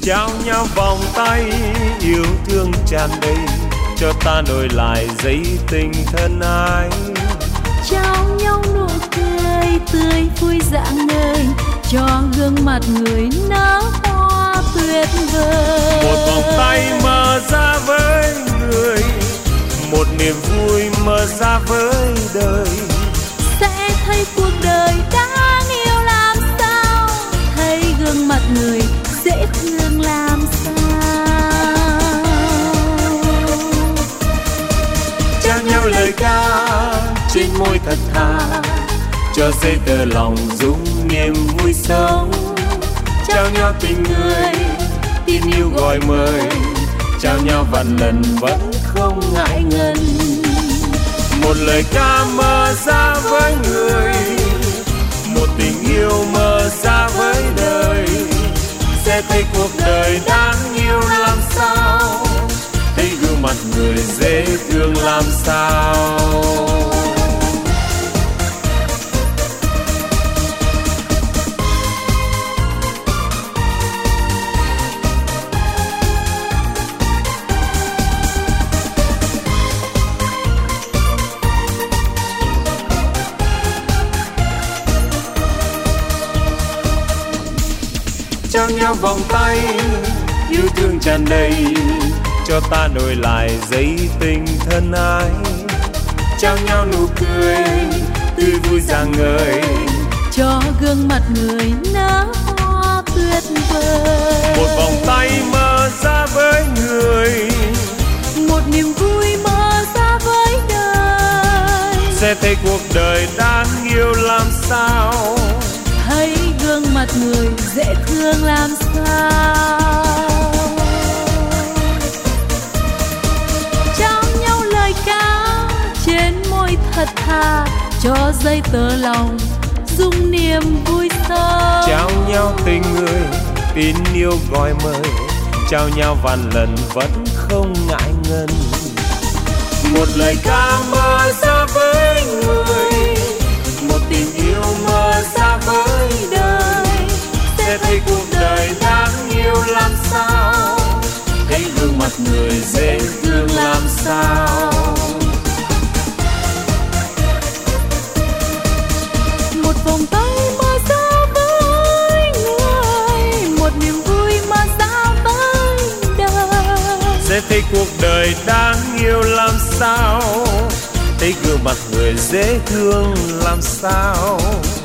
trao nhau vòng tay yêu thương tràn đầy, cho ta nối lại giấy tình thân ái. Trao nhau nụ cười tươi vui rạng ngời, cho gương mặt người nở hoa tuyệt vời. Một vòng tay mở ra với người, một niềm vui mở ra với đời. Sẽ thấy cuộc đời đáng yêu làm sao, thấy gương mặt người dễ thương làm sao. Trao nhau lời ca trên môi thật thà, cho dây tơ lòng dung niềm vui sống. Trao nhau tình người tin yêu gọi mời, trao nhau vạn lần vẫn không ngại ngần. Một lời ca mở ra với người, một tình yêu mở ra với đời. Sẽ thấy cuộc đời đáng yêu làm sao, thấy gương mặt người dễ thương làm sao. Trao nhau vòng tay yêu thương tràn đầy, cho ta nối lại giấy tình thân ái. Trao nhau nụ cười tươi vui rạng ngời, cho gương mặt người nở hoa tuyệt vời. Một vòng tay mở ra với người, một niềm vui mở ra với đời. Sẽ thấy cuộc đời đáng yêu làm sao, thấy gương mặt người dễ thương làm sao. Trao nhau lời ca trên môi thật thà, cho dây tơ lòng dung niềm vui sống. Trao nhau tình người tin yêu gọi mời, trao nhau vạn lần vẫn không ngại ngần. Một lời ca mở ra với người, một tình yêu mở ra với đời. Sẽ thấy cuộc đời đáng yêu làm sao, thấy gương mặt người dễ thương làm sao. Một vòng tay mở ra với người, một niềm vui mở ra với đời. Sẽ thấy cuộc đời đáng yêu làm sao, thấy gương mặt người dễ thương làm sao.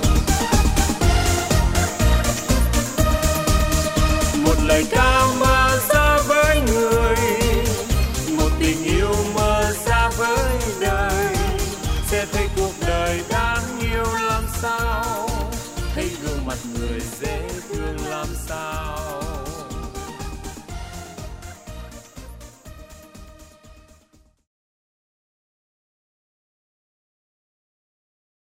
Một lời ca mở ra với người, một tình yêu mở ra với đời. Sẽ thấy cuộc đời đáng yêu làm sao, thấy gương mặt người dễ thương làm sao.